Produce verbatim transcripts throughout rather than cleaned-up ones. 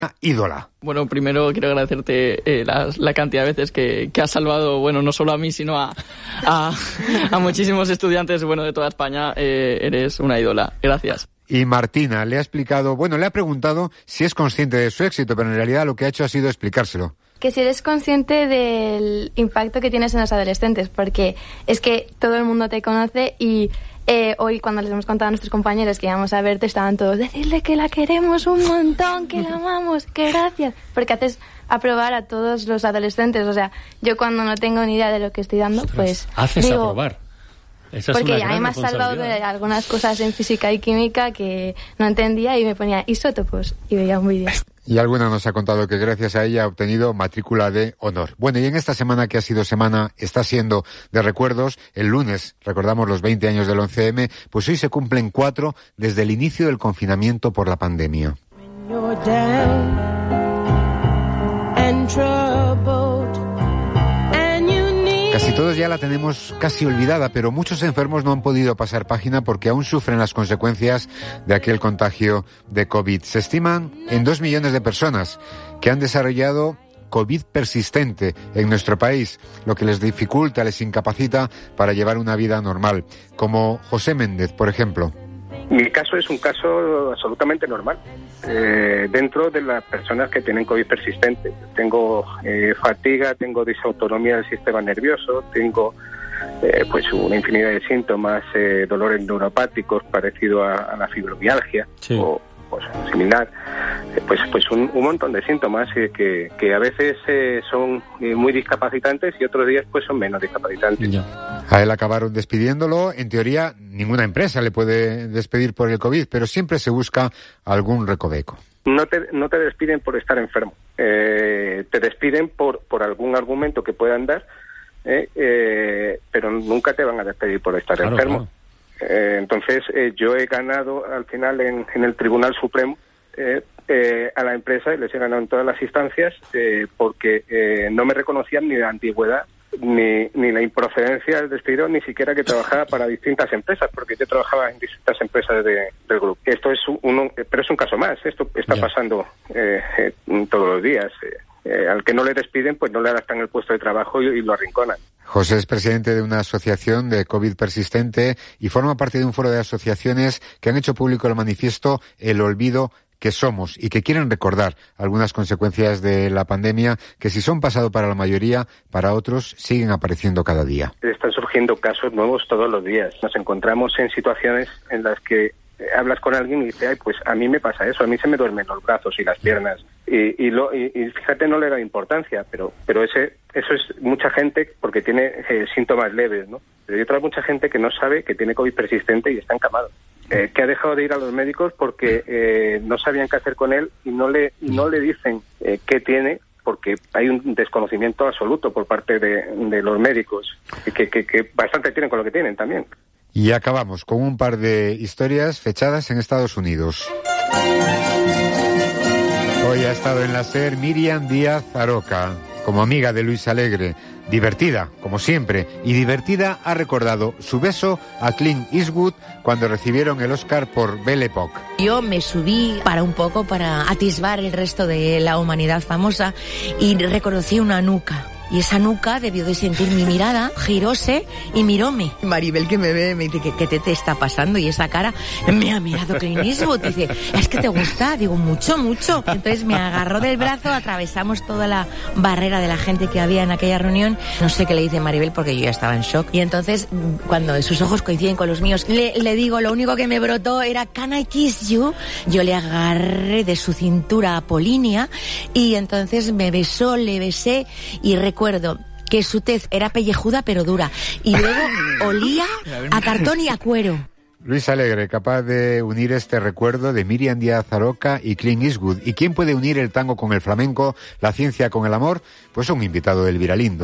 ídola. Bueno, primero quiero agradecerte eh, la, la cantidad de veces que, que has salvado, bueno, no solo a mí, sino a, a, a muchísimos estudiantes, bueno, de toda España. Eh, eres una ídola. Gracias. Y Martina le ha explicado, bueno, le ha preguntado si es consciente de su éxito, pero en realidad lo que ha hecho ha sido explicárselo. Que si eres consciente del impacto que tienes en los adolescentes, porque es que todo el mundo te conoce y eh, hoy cuando les hemos contado a nuestros compañeros que íbamos a verte estaban todos, decirle que la queremos un montón, que la amamos, que gracias, porque haces aprobar a todos los adolescentes. O sea, yo cuando no tengo ni idea de lo que estoy dando, Ostras, pues haces digo, aprobar. Esa es porque una a mí me has salvado de algunas cosas en física y química que no entendía y me ponía isótopos y veía un vídeo. Y alguna nos ha contado que gracias a ella ha obtenido matrícula de honor. Bueno, y en esta semana que ha sido semana, está siendo de recuerdos, el lunes recordamos los veinte años del once eme, pues hoy se cumplen cuatro desde el inicio del confinamiento por la pandemia. Casi todos ya la tenemos casi olvidada, pero muchos enfermos no han podido pasar página porque aún sufren las consecuencias de aquel contagio de COVID. Se estiman en dos millones de personas que han desarrollado COVID persistente en nuestro país, lo que les dificulta, les incapacita para llevar una vida normal, como José Méndez, por ejemplo. Mi caso es un caso absolutamente normal, eh, dentro de las personas que tienen COVID persistente. Tengo eh, fatiga, tengo disautonomía del sistema nervioso, tengo eh, pues una infinidad de síntomas, eh, dolores neuropáticos parecido a, a la fibromialgia, sí. o pues, similar, eh, pues pues un, un montón de síntomas eh, que, que a veces eh, son eh, muy discapacitantes y otros días pues son menos discapacitantes. Ya. A él acabaron despidiéndolo. En teoría, ninguna empresa le puede despedir por el COVID, pero siempre se busca algún recoveco. No te, no te despiden por estar enfermo. Eh, te despiden por, por algún argumento que puedan dar, eh, eh, pero nunca te van a despedir por estar claro, enfermo. Claro. Eh, entonces, eh, yo he ganado al final en, en el Tribunal Supremo eh, eh, a la empresa, y les he ganado en todas las instancias, eh, porque eh, no me reconocían ni la antigüedad, Ni, ni la improcedencia del despido, ni siquiera que trabajaba para distintas empresas, porque yo trabajaba en distintas empresas de, del grupo. Esto es uno, pero es un caso más. Esto está yeah. pasando eh, eh, todos los días. Eh, eh, al que no le despiden, pues no le adaptan el puesto de trabajo y, y lo arrinconan. José es presidente de una asociación de COVID persistente y forma parte de un foro de asociaciones que han hecho público el manifiesto El Olvido que somos y que quieren recordar algunas consecuencias de la pandemia que si son pasado para la mayoría, para otros siguen apareciendo cada día. Están surgiendo casos nuevos todos los días. Nos encontramos en situaciones en las que hablas con alguien y dice, ay, pues a mí me pasa eso, a mí se me duermen los brazos y las piernas. Y, y, lo, y, y fíjate, no le da importancia, pero pero ese eso es mucha gente porque tiene eh, síntomas leves, ¿no? Pero hay otra mucha gente que no sabe que tiene COVID persistente y está encamado. Eh, que ha dejado de ir a los médicos porque eh, no sabían qué hacer con él y no le y no le dicen eh, qué tiene, porque hay un desconocimiento absoluto por parte de, de los médicos, que, que, que bastante tienen con lo que tienen también. Y acabamos con un par de historias fechadas en Estados Unidos. Hoy ha estado en la SER Miriam Díaz Aroca, como amiga de Luis Alegre. Divertida, como siempre, y divertida ha recordado su beso a Clint Eastwood cuando recibieron el Oscar por Belle Époque. Yo me subí para un poco, para atisbar el resto de la humanidad famosa, y reconocí una nuca. Y esa nuca debió de sentir mi mirada, giróse y miróme. Maribel, que me ve, me dice, ¿qué, qué te, te está pasando? Y esa cara, me ha mirado Clint Eastwood. Dice, ¿es que te gusta? Digo, mucho, mucho. Entonces me agarró del brazo, atravesamos toda la barrera de la gente que había en aquella reunión. No sé qué le dice Maribel porque yo ya estaba en shock. Y entonces, cuando sus ojos coinciden con los míos, le, le digo, lo único que me brotó era, ¿can I kiss you? Yo le agarré de su cintura apolínea y entonces me besó, le besé y recuerdo Recuerdo que su tez era pellejuda pero dura y luego olía a cartón y a cuero. Luis Alegre, capaz de unir este recuerdo de Miriam Díaz Aroca y Clint Eastwood. ¿Y quién puede unir el tango con el flamenco, la ciencia con el amor? Pues un invitado del Viralindo.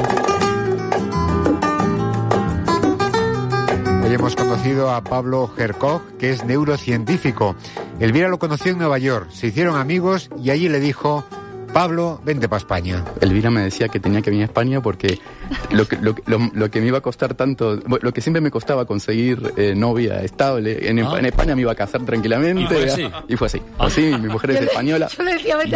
Hoy hemos conocido a Pablo Hercog, que es neurocientífico. Elvira lo conoció en Nueva York, se hicieron amigos y allí le dijo Pablo, vente para España. Elvira me decía que tenía que venir a España porque lo que, lo, lo, lo que me iba a costar tanto, lo que siempre me costaba conseguir eh, novia estable, en, ah. en España me iba a casar tranquilamente. Y fue así. Y fue así. Ah. Así, mi mujer es española. Yo le decía, vete